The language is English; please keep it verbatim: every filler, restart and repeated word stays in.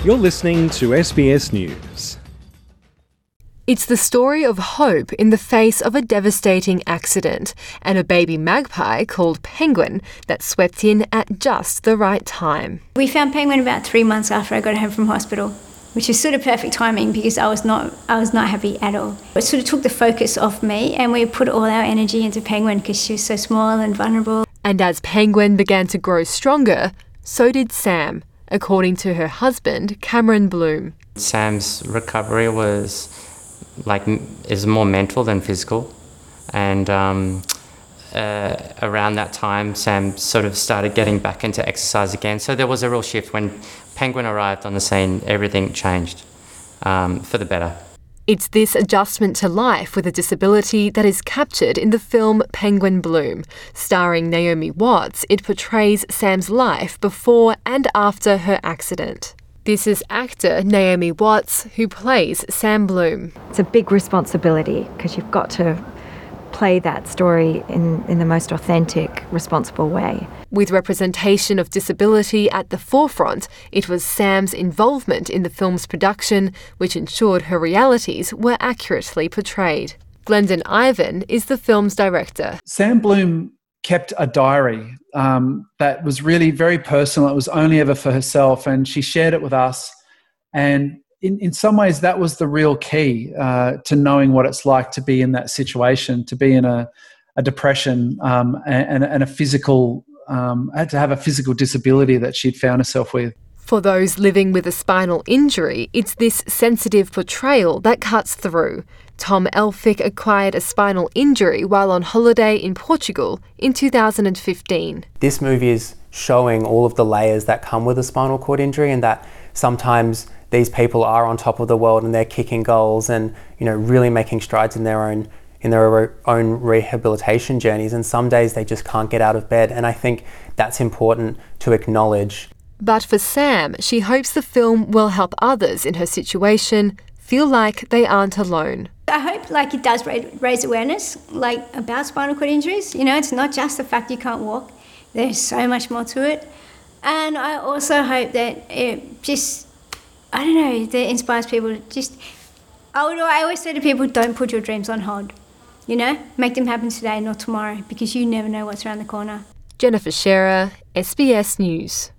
You're listening to S B S News. It's the story of hope in the face of a devastating accident and a baby magpie called Penguin that swept in at just the right time. We found Penguin about three months after I got home from hospital, which is sort of perfect timing because I was not I was not happy at all. It sort of took the focus off me and we put all our energy into Penguin because she was so small and vulnerable. And as Penguin began to grow stronger, so did Sam, according to her husband, Cameron Bloom. Sam's recovery was like is more mental than physical, and um, uh, around that time Sam sort of started getting back into exercise again. So there was a real shift when Penguin arrived on the scene. Everything changed um, for the better. It's this adjustment to life with a disability that is captured in the film Penguin Bloom. Starring Naomi Watts, it portrays Sam's life before and after her accident. This is actor Naomi Watts, who plays Sam Bloom. It's a big responsibility because you've got to play that story in, in the most authentic, responsible way. With representation of disability at the forefront, it was Sam's involvement in the film's production which ensured her realities were accurately portrayed. Glendon Ivan is the film's director. Sam Bloom kept a diary um, that was really very personal. It was only ever for herself, and she shared it with us. And in, in some ways, that was the real key uh, to knowing what it's like to be in that situation, to be in a, a depression um, and, and a physical, um, had to have a physical disability that she'd found herself with. For those living with a spinal injury, it's this sensitive portrayal that cuts through. Tom Elphick acquired a spinal injury while on holiday in Portugal in two thousand fifteen. This movie is showing all of the layers that come with a spinal cord injury, and that sometimes these people are on top of the world and they're kicking goals and, you know, really making strides in their own in their own rehabilitation journeys, and some days they just can't get out of bed, and I think that's important to acknowledge. But for Sam, she hopes the film will help others in her situation feel like they aren't alone. I hope like it does raise awareness like about spinal cord injuries. You know, it's not just the fact you can't walk. There's so much more to it. And I also hope that it just, I don't know, that inspires people to just, I, would, I always say to people, don't put your dreams on hold. You know, make them happen today, not tomorrow, because you never know what's around the corner. Jennifer Shearer, S B S News.